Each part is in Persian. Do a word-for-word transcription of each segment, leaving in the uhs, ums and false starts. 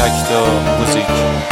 اکتا موزیک.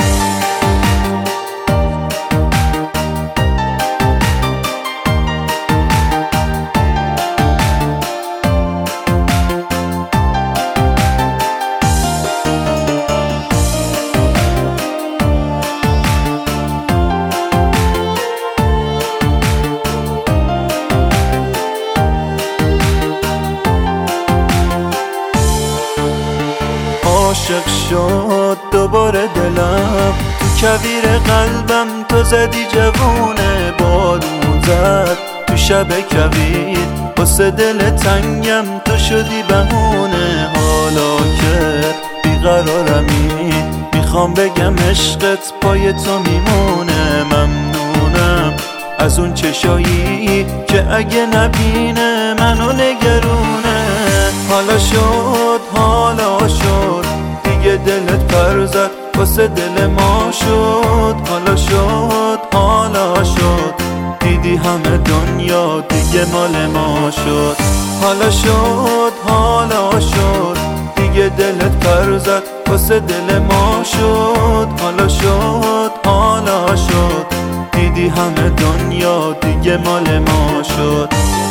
عاشق شد دوباره دلم، تو کویر قلبم تو زدی جوونه. بارون زد تو شب کویر، واسه دل تنگم تو شدی بهونه. حالا که بیقرارمی میخوام بگم عشقت پای تو میمونه. ممنونم از اون چشایی که اگه نبینه منو نگرونه. حالا شد حالا شد دیگه دلت پر زد واسه دل ما شد. حالا شد حالا شد دیدی همه دنیا دیگه مال ما شد. حالا شد حالا شد دیگه دلت پر زد واسه دل ما شد. حالا شد حالا شد دیدی همه دنیا دیگه مال ما شد.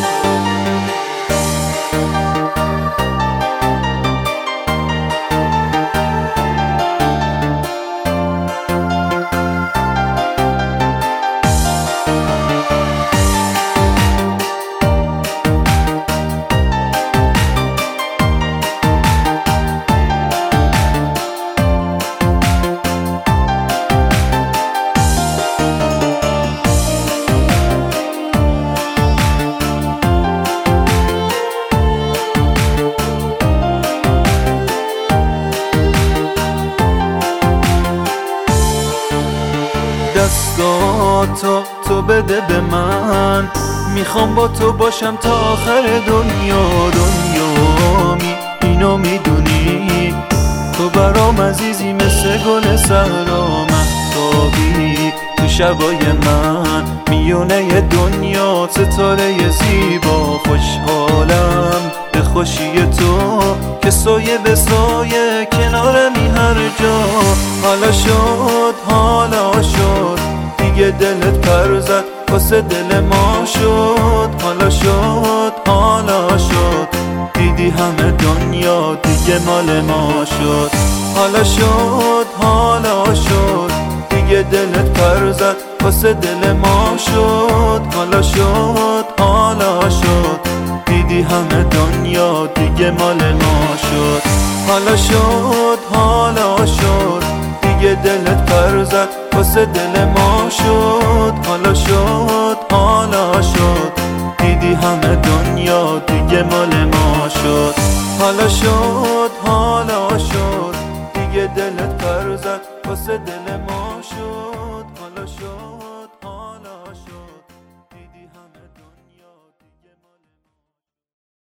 دستاتو تو بده به من، میخوام با تو باشم تا آخر دنیا. دنیا می اینو میدونی تو برام عزیزی مثل گل صحرا. مهتابی تو شبای من میونه دنیا، ستاره زیبا. خوشحالم به خوشی تو که سایه به سایه کنارمی هر جا. حالا شد حالا شد دیگه دلت پر زد واسه دل ما شد. حالا شد حالا شد دیدی همه دنیا دیگه مال ما شد. حالا شد حالا شد دیگه دلت پر زد واسه دل ما شد. حالا شد حالا شد دیدی همه دنیا دیگه مال ما شد. حالا شد حالا شد دیگه دلت پر زد واسه دل ما شد. حالا شد حالا شد دیدی همه دنیا دیگه مال ما شد. حالا شد حالا شد دیگه دلت پر زد واسه دل ما شد. حالا شد